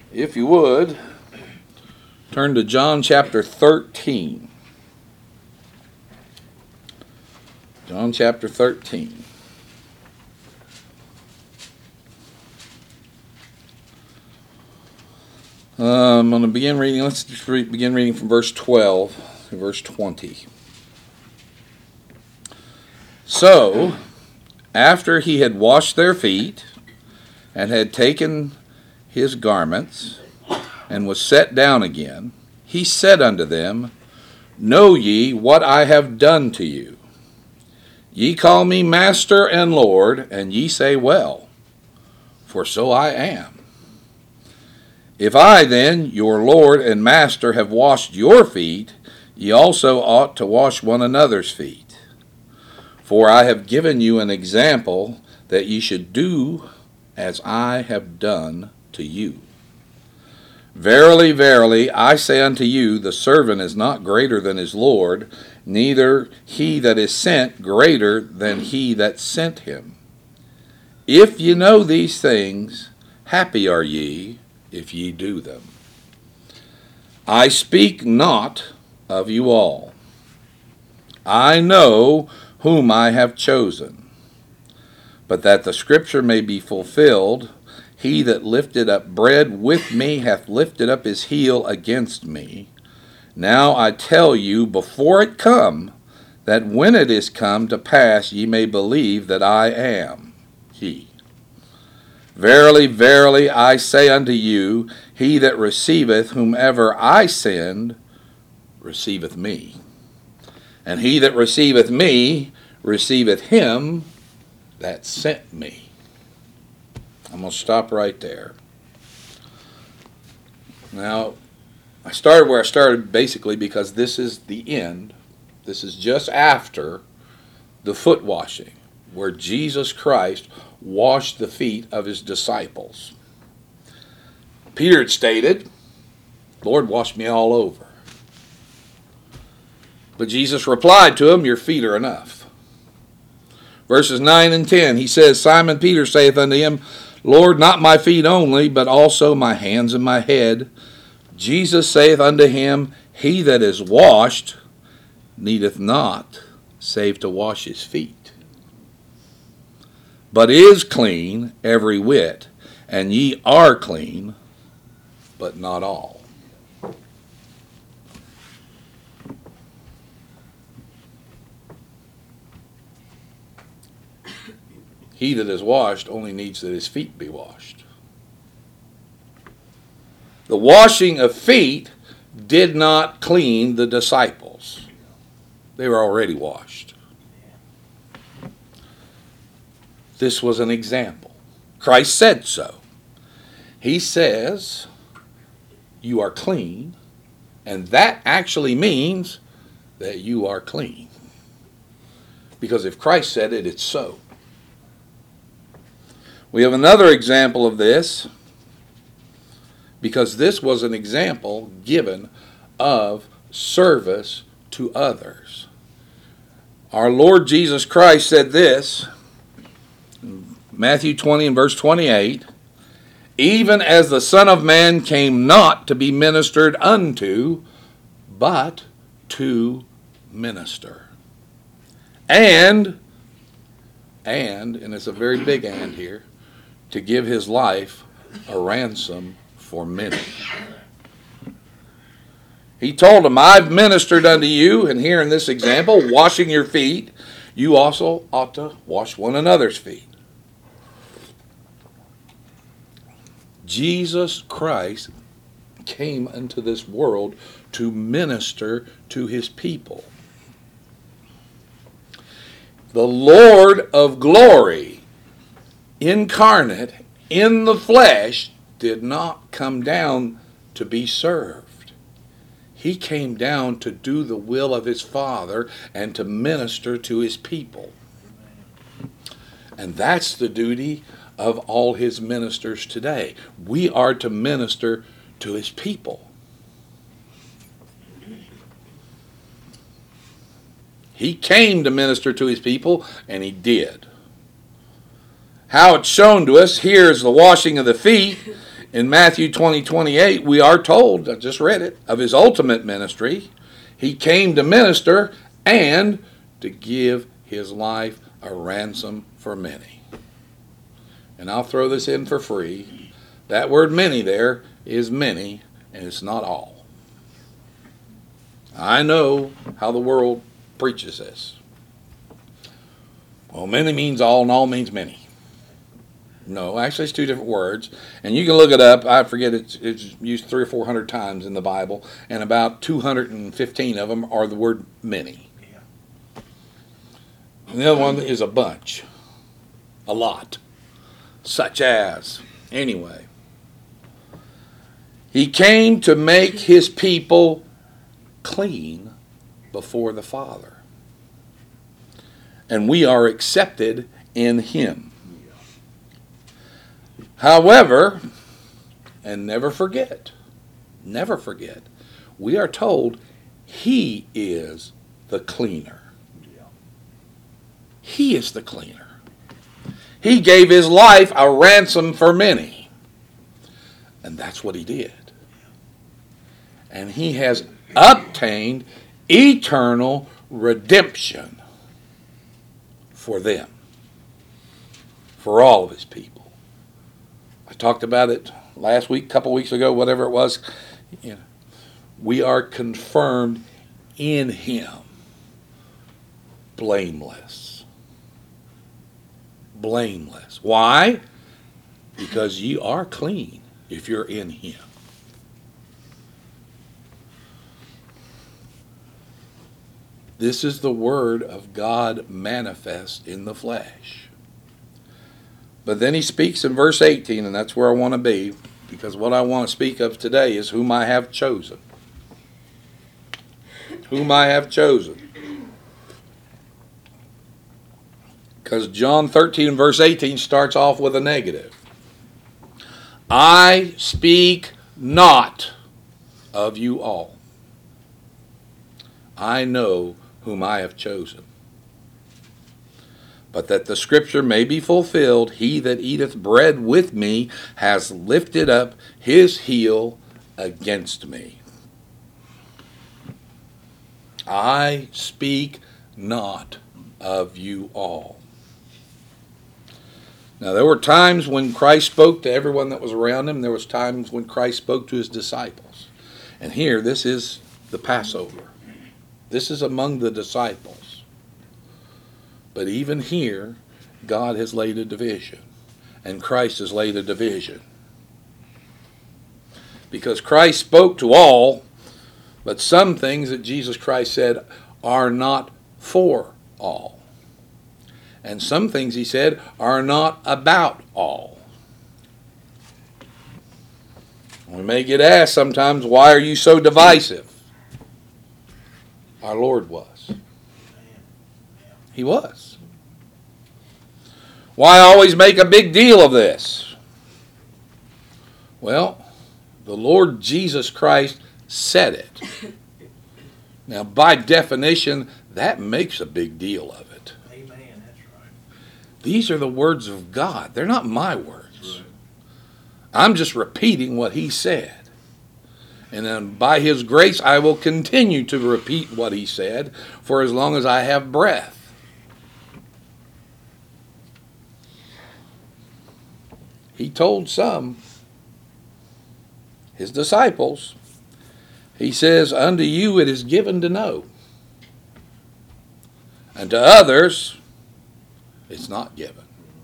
If you would, turn to John chapter 13. John chapter 13. I'm going to begin reading. Let's just begin reading from verse 12 to verse 20. So, after he had washed their feet, and had taken his garments, and was set down again, he said unto them, Know ye what I have done to you? Ye call me Master and Lord, and ye say, Well, for so I am. If I then, your Lord and Master, have washed your feet, ye also ought to wash one another's feet. For I have given you an example, that ye should do as I have done to you. Verily, verily, I say unto you, the servant is not greater than his Lord, neither he that is sent greater than he that sent him. If ye know these things, happy are ye, if ye do them. I speak not of you all. I know whom I have chosen. But that the scripture may be fulfilled, he that lifted up bread with me hath lifted up his heel against me. Now I tell you before it come, that when it is come to pass ye may believe that I am he. Verily, verily, I say unto you, he that receiveth whomever I send, receiveth me. And he that receiveth me, receiveth him that sent me. I'm going to stop right there. Now, I started where I started basically because this is the end. This is just after the foot washing, where Jesus Christ washed the feet of his disciples. Peter had stated, Lord, wash me all over. But Jesus replied to him, Your feet are enough. Verses 9 and 10, he says, Simon Peter saith unto him, Lord, not my feet only, but also my hands and my head. Jesus saith unto him, He that is washed needeth not save to wash his feet, but is clean every whit, and ye are clean, but not all. He that is washed only needs that his feet be washed. The washing of feet did not clean the disciples. They were already washed. This was an example. Christ said so. He says, you are clean, and that actually means that you are clean. Because if Christ said it, it's so. We have another example of this, because this was an example given of service to others. Our Lord Jesus Christ said this, in Matthew 20 and verse 28, even as the Son of Man came not to be ministered unto, but to minister. And it's a very big and here, to give his life a ransom for many. He told them, I've ministered unto you, and here in this example, washing your feet, you also ought to wash one another's feet. Jesus Christ came into this world to minister to his people. The Lord of glory, incarnate in the flesh, did not come down to be served. He came down to do the will of his Father and to minister to his people. And that's the duty of all his ministers today. We are to minister to his people. He came to minister to his people, and he did. How it's shown to us, here is the washing of the feet, In Matthew 20:28, we are told, I just read it, of his ultimate ministry. He came to minister and to give his life a ransom for many. And I'll throw this in for free. That word many there is many, and it's not all. I know how the world preaches this. Well, many means all, and all means many. No, actually it's two different words, and you can look it up. I forget, it's used 300 or 400 times in the Bible, and about 215 of them are the word many. And the other one is a bunch, a lot, such as. Anyway, he came to make his people clean before the Father, and we are accepted in him. However, and never forget, we are told he is the cleaner. He is the cleaner. He gave his life a ransom for many. And that's what he did. And he has obtained eternal redemption for them, for all of his people. I talked about it last week, a couple weeks ago, whatever it was. You know, we are confirmed in him, blameless. Blameless. Why? Because you are clean if you're in him. This is the Word of God manifest in the flesh. But then he speaks in verse 18, and that's where I want to be, because what I want to speak of today is whom I have chosen. Whom I have chosen. Because John 13, verse 18 starts off with a negative. I speak not of you all. I know whom I have chosen. But that the scripture may be fulfilled, he that eateth bread with me has lifted up his heel against me. I speak not of you all. Now there were times when Christ spoke to everyone that was around him. There was times when Christ spoke to his disciples. And here, this is the Passover. This is among the disciples. But even here, God has laid a division. And Christ has laid a division. Because Christ spoke to all, but some things that Jesus Christ said are not for all. And some things he said are not about all. We may get asked sometimes, why are you so divisive? Our Lord was. He was. Why always make a big deal of this? Well, the Lord Jesus Christ said it. Now, by definition, that makes a big deal of it. Amen. That's right. These are the words of God. They're not my words. Right. I'm just repeating what he said. And then by his grace, I will continue to repeat what he said for as long as I have breath. He told some, his disciples, he says, unto you it is given to know. And to others, it's not given.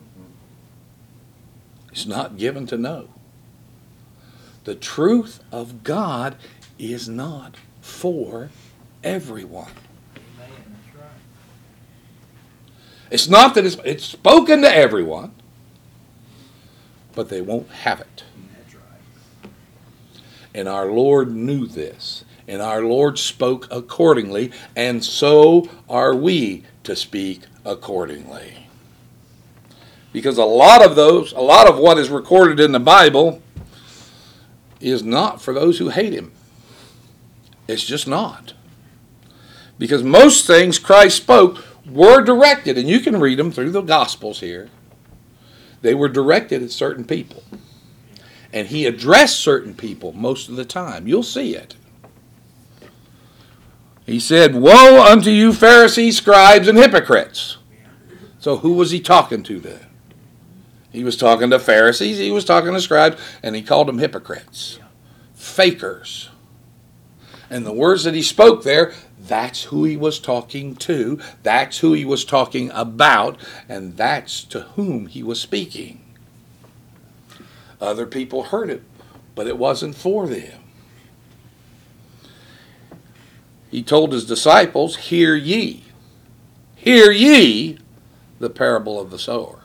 It's not given to know. The truth of God is not for everyone. Amen. That's right. It's not that it's spoken to everyone, but they won't have it. That's right. And our Lord knew this. And our Lord spoke accordingly. And so are we to speak accordingly. Because a lot of what is recorded in the Bible is not for those who hate him. It's just not. Because most things Christ spoke were directed, and you can read them through the Gospels here. They were directed at certain people. And he addressed certain people most of the time. You'll see it. He said, "Woe unto you, Pharisees, scribes, and hypocrites." So who was he talking to then? He was talking to Pharisees, he was talking to scribes, and he called them hypocrites. Fakers. And the words that he spoke there, that's who he was talking to, that's who he was talking about, and that's to whom he was speaking. Other people heard it, but it wasn't for them. He told his disciples, hear ye the parable of the sower.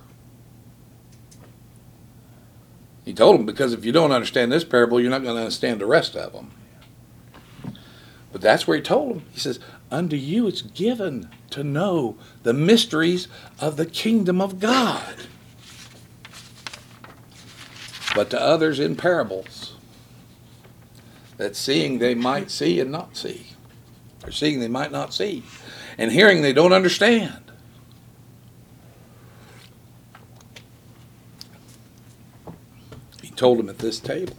He told them, because if you don't understand this parable, you're not going to understand the rest of them. But that's where he told them. He says, unto you it's given to know the mysteries of the kingdom of God. But to others in parables, that seeing they might see and not see. Or seeing they might not see. And hearing they don't understand. He told them at this table.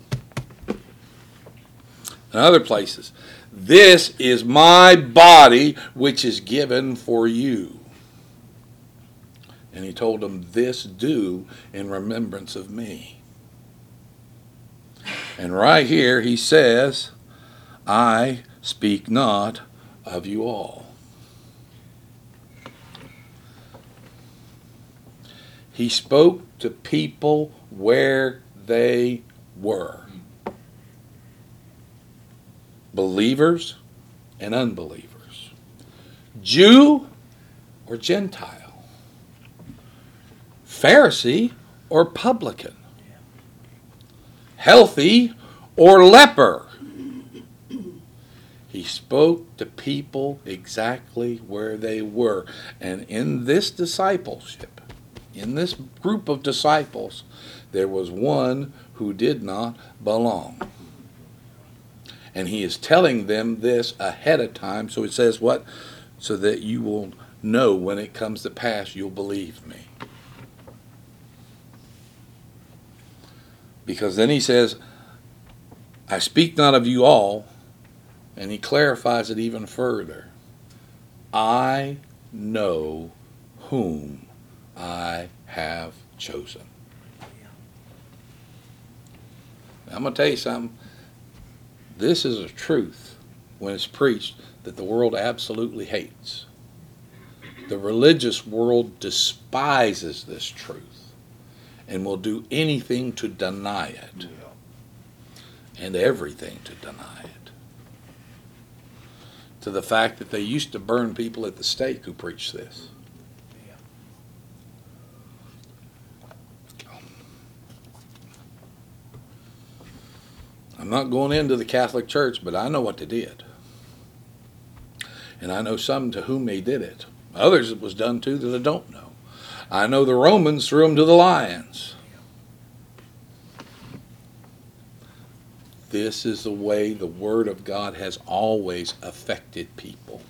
In other places, this is my body which is given for you. And he told them, this do in remembrance of me. And right here he says, I speak not of you all. He spoke to people where they were. Believers and unbelievers. Jew or Gentile. Pharisee or publican. Healthy or leper. He spoke to people exactly where they were. And in this discipleship, in this group of disciples, there was one who did not belong. And he is telling them this ahead of time. So it says what? So that you will know when it comes to pass, you'll believe me. Because then he says, I speak not of you all. And he clarifies it even further. I know whom I have chosen. Now, I'm going to tell you something. This is a truth when it's preached that the world absolutely hates. The religious world despises this truth and will do anything to deny it and everything to deny it. To the fact that they used to burn people at the stake who preached this. I'm not going into the Catholic Church, but I know what they did. And I know some to whom they did it. Others it was done to that I don't know. I know the Romans threw them to the lions. This is the way the Word of God has always affected people.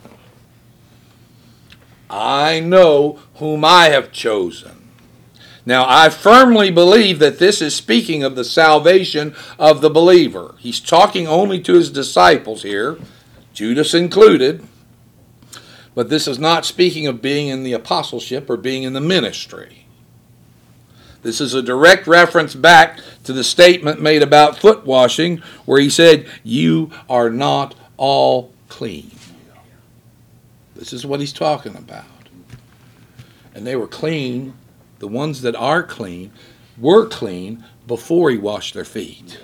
I know whom I have chosen. Now, I firmly believe that this is speaking of the salvation of the believer. He's talking only to his disciples here, Judas included. But this is not speaking of being in the apostleship or being in the ministry. This is a direct reference back to the statement made about foot washing, where he said, you are not all clean. This is what he's talking about. And they were clean. The ones that are clean were clean before he washed their feet.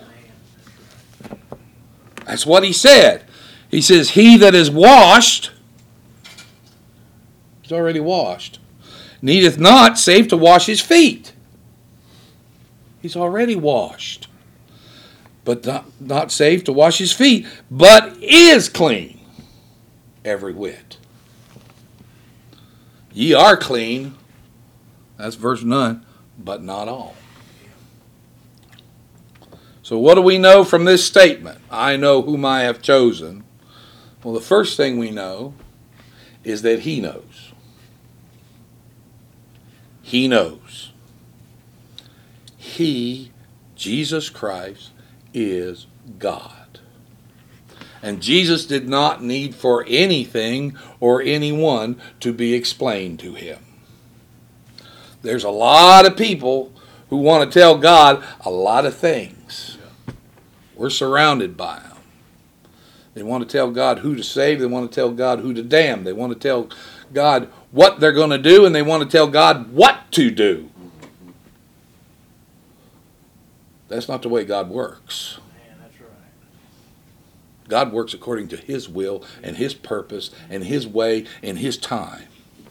That's what he said. He says, he that is washed, is already washed, needeth not save to wash his feet. He's already washed. But not saved to wash his feet, but is clean every whit. Ye are clean, that's verse 9, but not all. So what do we know from this statement? I know whom I have chosen. Well, the first thing we know is that he knows. He knows. He Jesus Christ is God. And Jesus did not need for anything or anyone to be explained to him. There's a lot of people who want to tell God a lot of things. We're surrounded by them. They want to tell God who to save. They want to tell God who to damn. They want to tell God what they're going to do, and they want to tell God what to do. That's not the way God works. Man, that's right. God works according to His will and His purpose and His way and His time.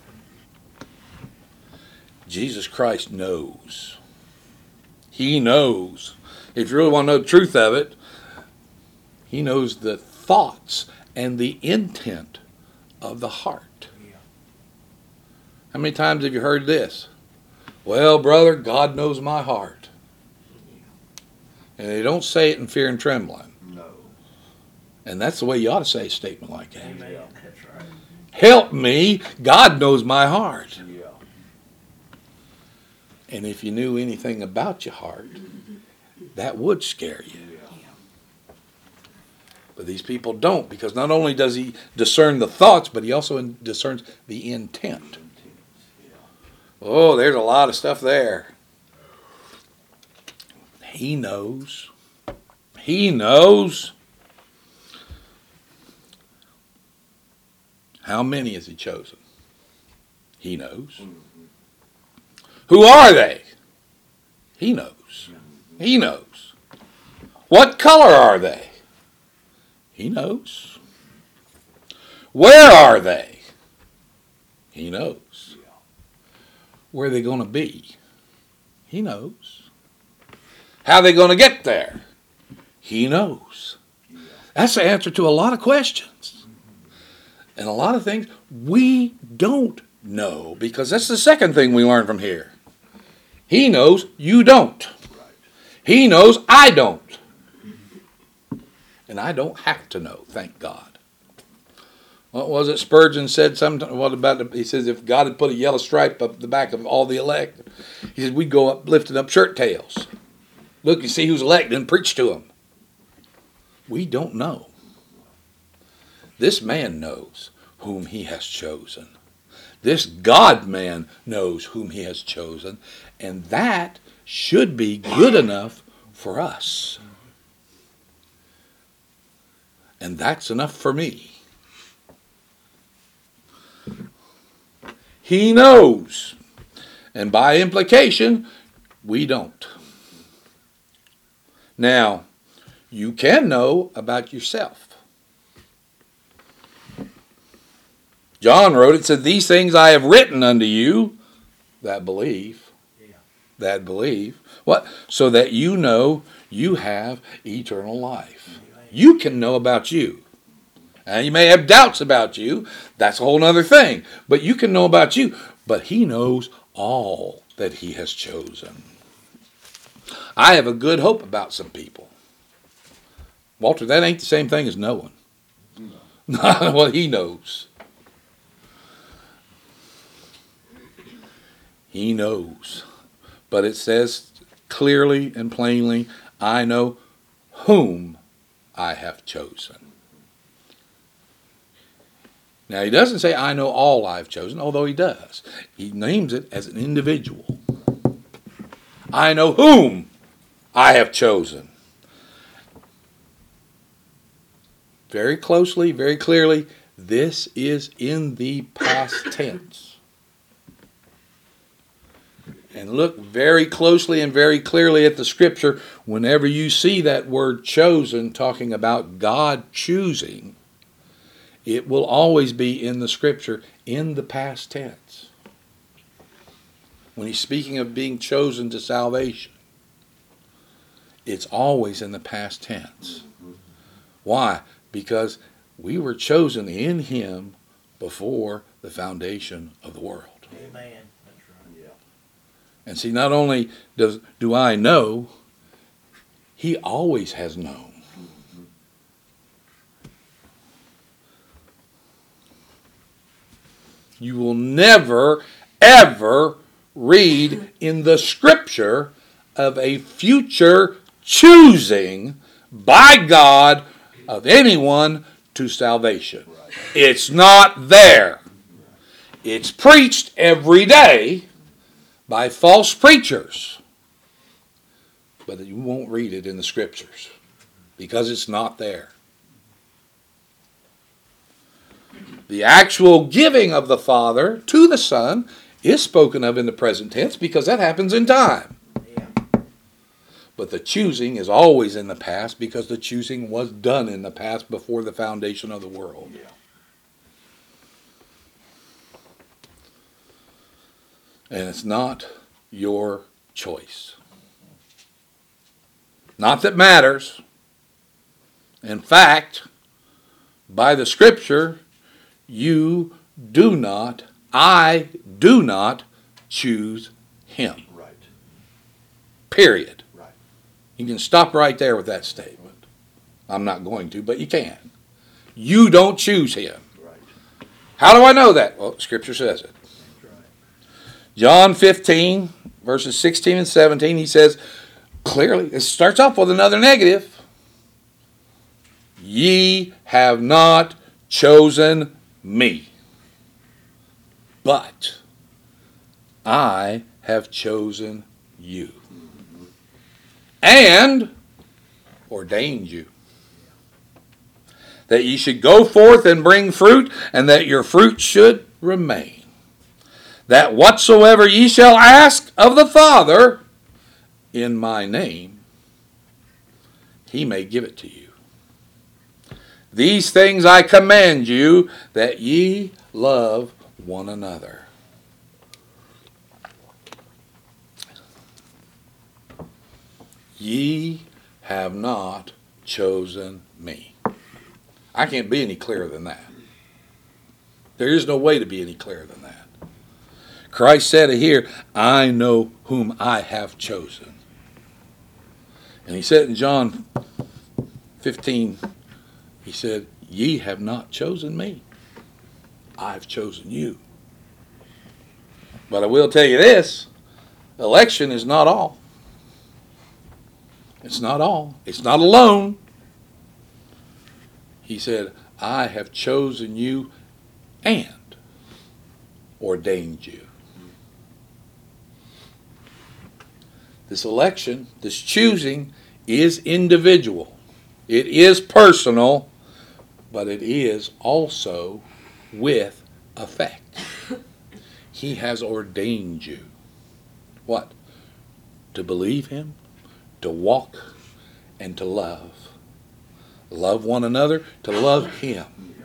Jesus Christ knows. He knows. If you really want to know the truth of it, He knows the thoughts and the intent of the heart. Yeah. How many times have you heard this? Well, brother, God knows my heart. And they don't say it in fear and trembling. No. And that's the way you ought to say a statement like that. Amen. That's right. Help me, God knows my heart. Yeah. And if you knew anything about your heart, that would scare you. But these people don't, because not only does He discern the thoughts, but He also discerns the intent. Oh, there's a lot of stuff there. He knows. He knows. How many has He chosen? He knows. Who are they? He knows. He knows. What color are they? He knows. Where are they? He knows. Where are they going to be? He knows. How are they going to get there? He knows. That's the answer to a lot of questions. And a lot of things we don't know, because that's the second thing we learn from here. He knows, you don't. He knows, I don't. And I don't have to know, thank God. What was it Spurgeon said sometime? What about it? He says, if God had put a yellow stripe up the back of all the elect, he said, we'd go up lifting up shirt tails. Look and see who's elected and preach to them. We don't know. This man knows whom he has chosen. This God-man knows whom He has chosen. And that should be good enough for us. And that's enough for me. He knows. And by implication, we don't. Now, you can know about yourself. John wrote, it said, these things I have written unto you that believe. Yeah. That believe. What? So that you know you have eternal life. You can know about you. And you may have doubts about you. That's a whole other thing. But you can know about you. But He knows all that He has chosen. I have a good hope about some people. Walter, that ain't the same thing as knowing. No. Well, He knows. He knows. But it says clearly and plainly, I know whom I have chosen. Now, He doesn't say, I know all I've chosen, although He does. He names it as an individual. I know whom I have chosen. Very closely, very clearly, this is in the past tense. And look very closely and very clearly at the Scripture. Whenever you see that word chosen talking about God choosing, it will always be in the Scripture in the past tense. When He's speaking of being chosen to salvation, it's always in the past tense. Why? Because we were chosen in Him before the foundation of the world. Amen. That's right. Yeah. And see, not only do I know, He always has known. You will never, ever read in the Scripture of a future choosing by God of anyone to salvation. It's not there. It's preached every day by false preachers. But you won't read it in the Scriptures because it's not there. The actual giving of the Father to the Son is spoken of in the present tense because that happens in time. Yeah. But the choosing is always in the past because the choosing was done in the past before the foundation of the world. Yeah. And it's not your choice. Not that matters. In fact, by the Scripture, I do not choose him. Right. Period. Right. You can stop right there with that statement. I'm not going to, but you can. You don't choose him. Right. How do I know that? Well, Scripture says it. That's right. John 15, verses 16 and 17, he says clearly, it starts off with another negative. Ye have not chosen me, but I have chosen you and ordained you, that ye should go forth and bring fruit, and that your fruit should remain, that whatsoever ye shall ask of the Father in my name, he may give it to you. These things I command you, that ye love one another. Ye have not chosen me. I can't be any clearer than that. There is no way to be any clearer than that. Christ said it here, I know whom I have chosen. And he said in John 15, he said, ye have not chosen me. I've chosen you. But I will tell you this, election is not all. It's not all. It's not alone. He said, I have chosen you and ordained you. This election, this choosing, is individual. It is personal, but it is also with effect. He has ordained you. What? To believe him, to walk, and to love. Love one another, to love him.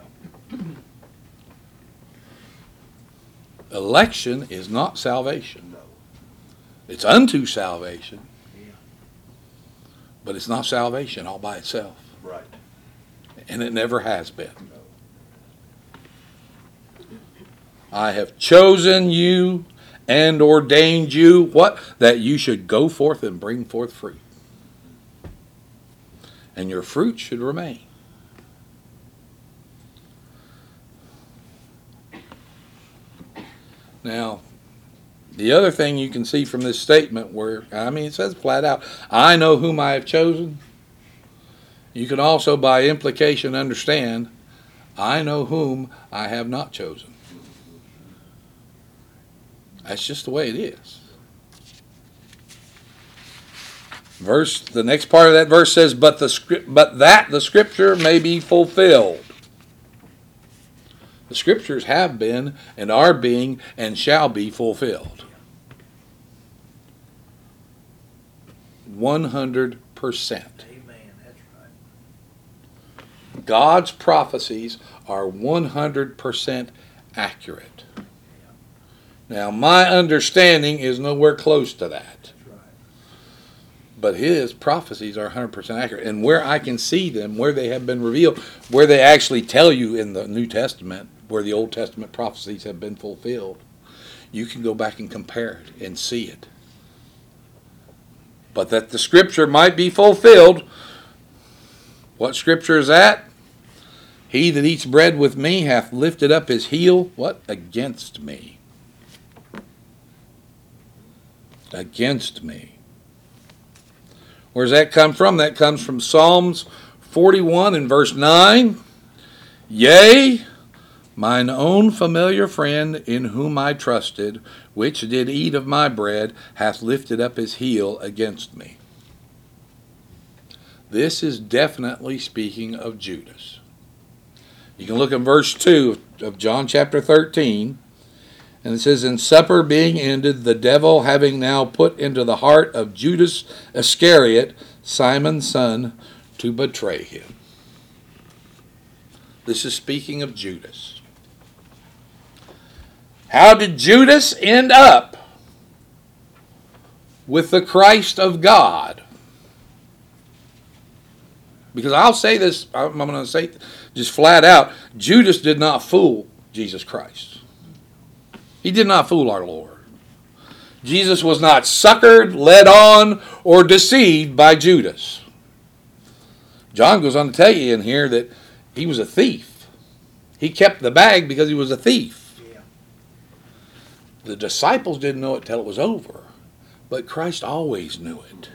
Election is not salvation. No. It's unto salvation, Yeah. but it's not salvation all by itself. Right. And it never has been. No. I have chosen you and ordained you, what? That you should go forth and bring forth fruit. And your fruit should remain. Now, the other thing you can see from this statement where, it says flat out, I know whom I have chosen. You can also by implication understand, I know whom I have not chosen. That's just the way it is. The next part of that verse says, but that the Scripture may be fulfilled. The Scriptures have been and are being and shall be fulfilled. 100%. Amen. That's right. God's prophecies are 100% accurate. Now, my understanding is nowhere close to that. That's right. But his prophecies are 100% accurate. And where I can see them, where they have been revealed, where they actually tell you in the New Testament, where the Old Testament prophecies have been fulfilled, you can go back and compare it and see it. But that the Scripture might be fulfilled, what Scripture is that? He that eats bread with me hath lifted up his heel, what? Against me. Against me. Where does that come from? That comes from Psalms 41 and verse 9. Yea, mine own familiar friend in whom I trusted, which did eat of my bread, hath lifted up his heel against me. This is definitely speaking of Judas. You can look at verse 2 of John chapter 13, and it says, "And supper being ended, the devil having now put into the heart of Judas Iscariot, Simon's son, to betray him." This is speaking of Judas. How did Judas end up with the Christ of God? Because I'll say this, I'm going to say just flat out, Judas did not fool Jesus Christ. He did not fool our Lord. Jesus was not suckered, led on, or deceived by Judas. John goes on to tell you in here that he was a thief. He kept the bag because he was a thief. Yeah. The disciples didn't know it till it was over, but Christ always knew it.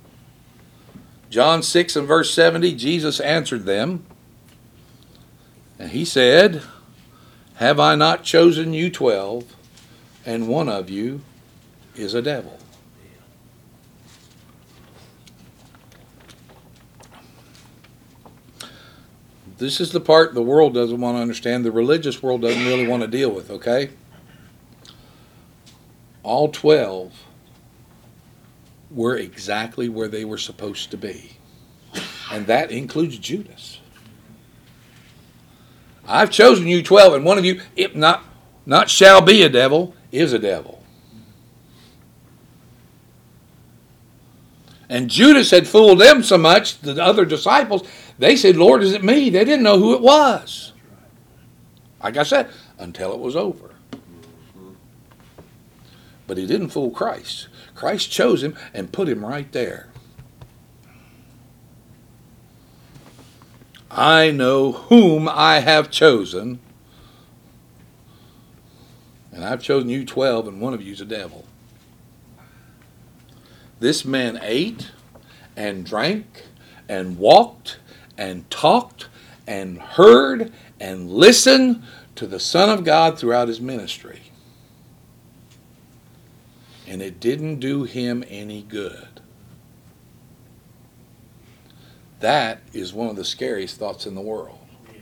John 6 and verse 70, Jesus answered them, and he said, "Have I not chosen you 12, and one of you is a devil?" This is the part the world doesn't want to understand. The religious world doesn't really want to deal with, okay? All 12 were exactly where they were supposed to be. And that includes Judas. I've chosen you 12, and one of you, if not shall be a devil, is a devil. And Judas had fooled them so much, the other disciples, they said, "Lord, is it me?" They didn't know who it was. Like I said, until it was over. But he didn't fool Christ. Christ chose him and put him right there. I know whom I have chosen, and I've chosen you 12, and one of you's a devil. This man ate and drank and walked and talked and heard and listened to the Son of God throughout his ministry. And it didn't do him any good. That is one of the scariest thoughts in the world. Yeah.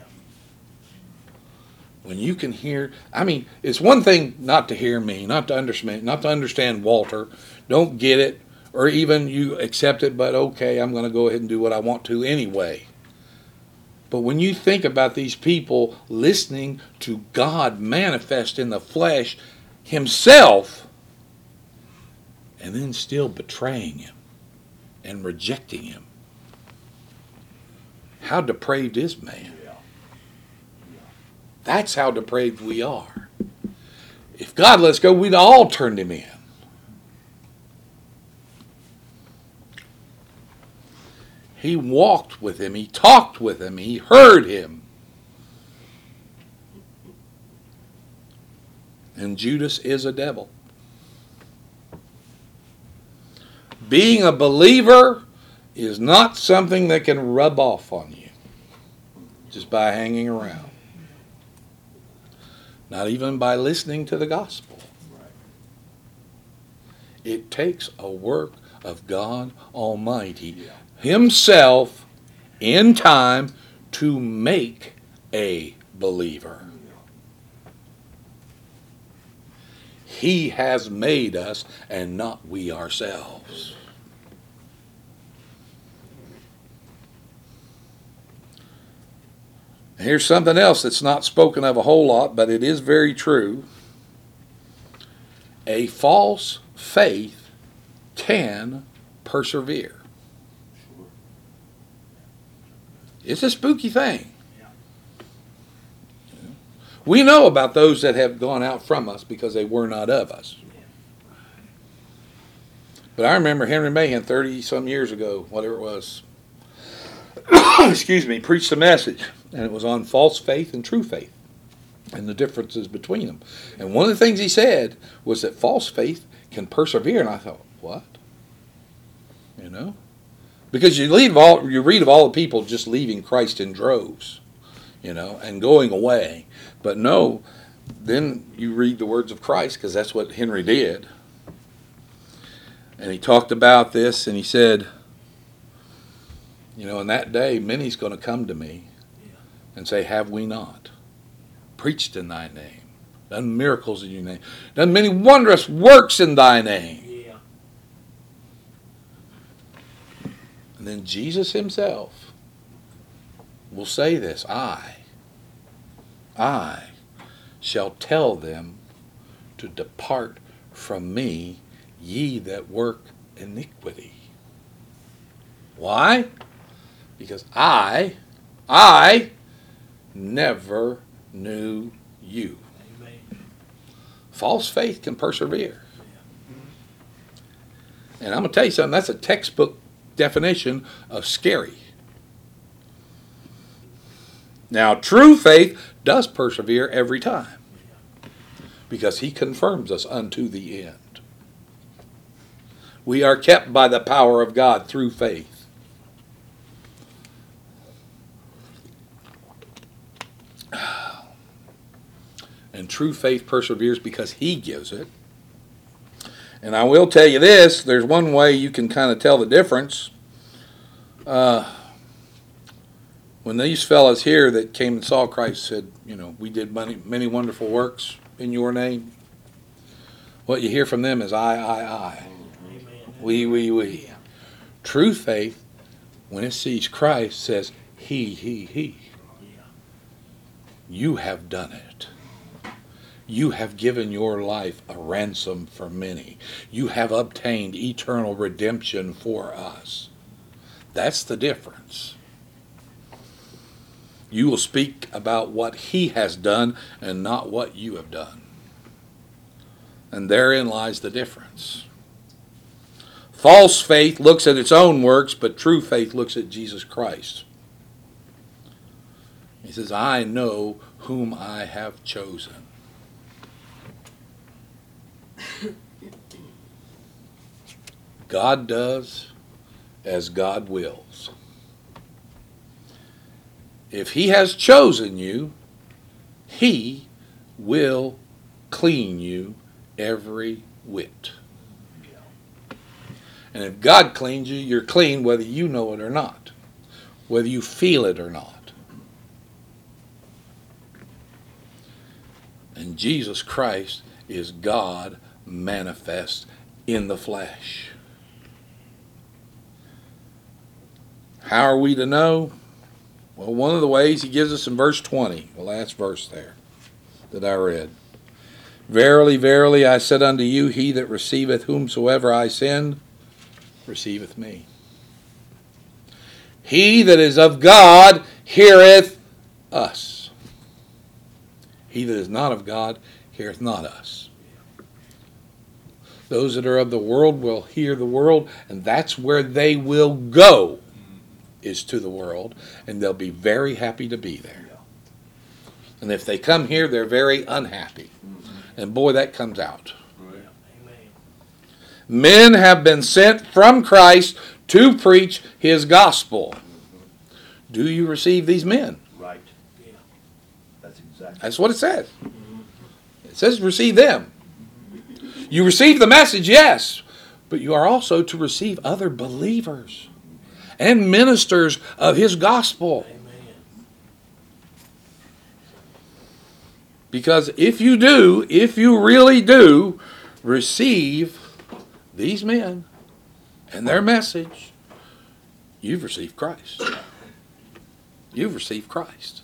When you can hear, it's one thing not to hear me, not to understand Walter, don't get it, or even you accept it, but okay, I'm going to go ahead and do what I want to anyway. But when you think about these people listening to God manifest in the flesh himself, and then still betraying him and rejecting him, how depraved is man? That's how depraved we are. If God lets go, we'd all turned him in. He walked with him. He talked with him. He heard him. And Judas is a devil. Being a believer is not something that can rub off on you just by hanging around. Not even by listening to the gospel. It takes a work of God Almighty himself in time to make a believer. He has made us and not we ourselves. Here's something else that's not spoken of a whole lot, but it is very true. A false faith can persevere. It's a spooky thing. We know about those that have gone out from us because they were not of us. But I remember Henry Mahan 30-some years ago, whatever it was, preached a message, and it was on false faith and true faith and the differences between them. And one of the things he said was that false faith can persevere, and I thought, what? Because you read of all the people just leaving Christ in droves, and going away. But no, then you read the words of Christ, because that's what Henry did. And he talked about this, and he said, in that day, many's going to come to me and say, have we not preached in thy name, done miracles in your name, done many wondrous works in thy name? Yeah. And then Jesus himself will say this, I shall tell them to depart from me, ye that work iniquity. Why? Because I never knew you. Amen. False faith can persevere. And I'm going to tell you something, that's a textbook definition of scary. Now, true faith does persevere every time, because he confirms us unto the end. We are kept by the power of God through faith. And true faith perseveres because he gives it. And I will tell you this, there's one way you can kind of tell the difference. When these fellas here that came and saw Christ said, we did many wonderful works in your name, what you hear from them is I. Amen. We. True faith, when it sees Christ, says he. Yeah. You have done it. You have given your life a ransom for many. You have obtained eternal redemption for us. That's the difference. You will speak about what he has done and not what you have done. And therein lies the difference. False faith looks at its own works, but true faith looks at Jesus Christ. He says, I know whom I have chosen. God does as God wills. If he has chosen you, he will clean you every whit. And if God cleans you, you're clean whether you know it or not, whether you feel it or not. And Jesus Christ is God manifest in the flesh. How are we to know? Well, one of the ways he gives us in verse 20, the last verse there that I read. Verily, verily, I said unto you, he that receiveth whomsoever I send, receiveth me. He that is of God heareth us. He that is not of God heareth not us. Those that are of the world will hear the world, and that's where they will go, is to the world, and they'll be very happy to be there. And if they come here, they're very unhappy. And boy, that comes out. Men have been sent from Christ to preach his gospel. Do you receive these men? Right. Yeah. That's what it says. It says receive them. You receive the message, yes, but you are also to receive other believers and ministers of his gospel. Because if you really do receive these men and their message, you've received Christ. You've received Christ.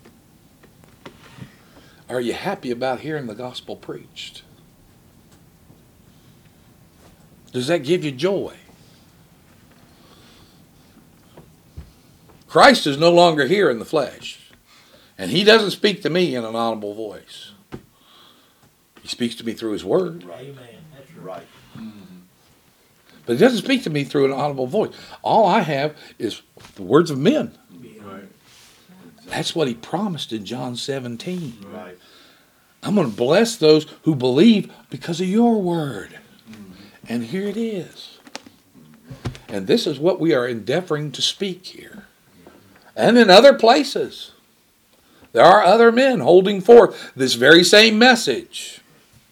Are you happy about hearing the gospel preached? Does that give you joy? Christ is no longer here in the flesh. And he doesn't speak to me in an audible voice. He speaks to me through his word. Right. Amen. That's right. But he doesn't speak to me through an audible voice. All I have is the words of men. Right. That's what he promised in John 17. Right. I'm going to bless those who believe because of your word. And here it is. And this is what we are endeavoring to speak here. And in other places, there are other men holding forth this very same message.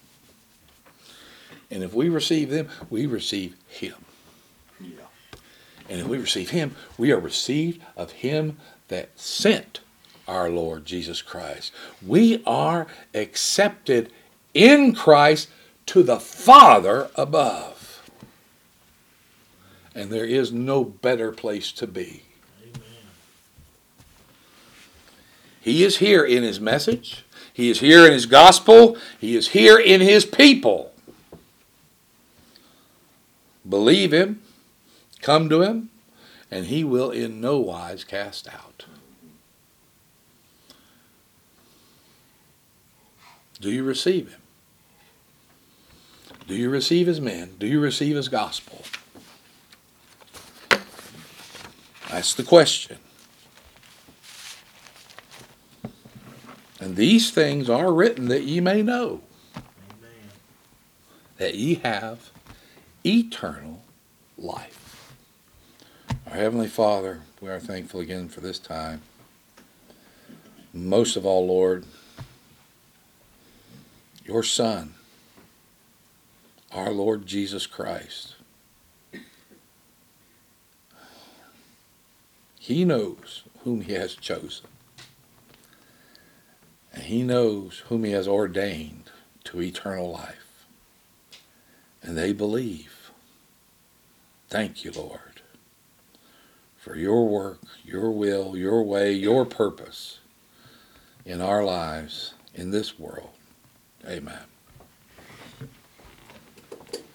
And if we receive them, we receive Him. Yeah. And if we receive Him, we are received of Him that sent our Lord Jesus Christ. We are accepted in Christ to the Father above. And there is no better place to be. Amen. He is here in His message. He is here in His gospel. He is here in His people. Believe Him, come to Him, and He will in no wise cast out. Do you receive Him? Do you receive His men? Do you receive His gospel? That's the question. And these things are written that ye may know Amen. that ye have eternal life. Our Heavenly Father, we are thankful again for this time. Most of all, Lord, your Son, our Lord Jesus Christ. He knows whom He has chosen. And He knows whom He has ordained to eternal life. And they believe. Thank you, Lord, for your work, your will, your way, your purpose in our lives, in this world. Amen.